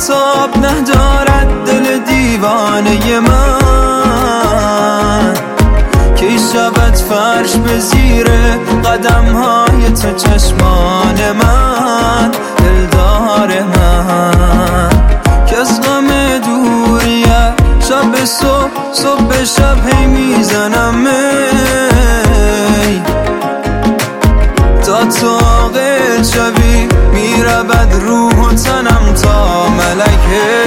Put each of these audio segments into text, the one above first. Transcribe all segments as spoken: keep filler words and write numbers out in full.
تاب ندارد دل دیوانه من، کی شود فرش به زیر قدم های تو چشمان من، دلدار من که از غم دوریه شب صبح صبح شب هی میزنم می تا تو عاقل شوی، میرود روح و تنم تا ملکه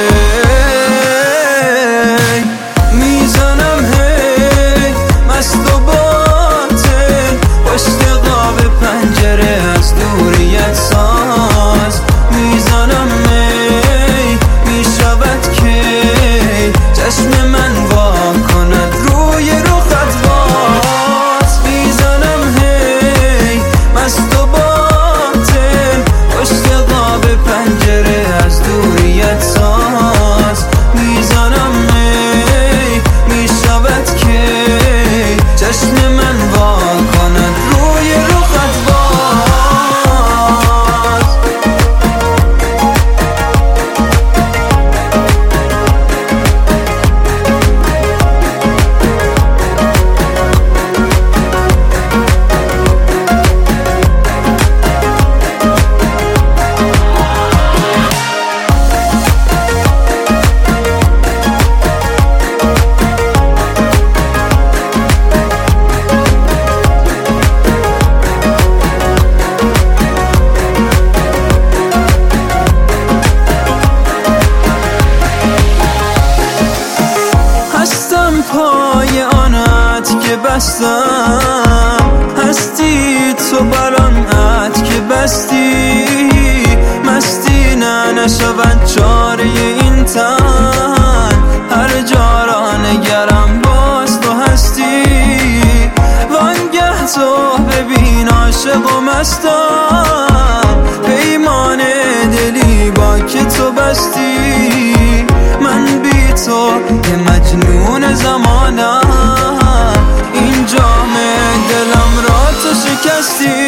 میزنم هی مست و باطل پشت قاب پنجره از دوریت ساز میزنم می میشود کی چشم من وا کند روی رخت باز، میزنم هی مست و باطل پشت قاب پنجره از دوریت ساز میزنم می میشود کی چشم من وا کند روی رخت باز. پای آنت که بستم هستی تو برانت که بستی، مستی نه نشود چاره این تن، هر جا را نگرم باز تو هستی، وانگه تو ببین عاشق و مستم، پیمان دلی با که تو بستی، من بی تو که مجنون زمانم، این جام دلم را تو شکستی.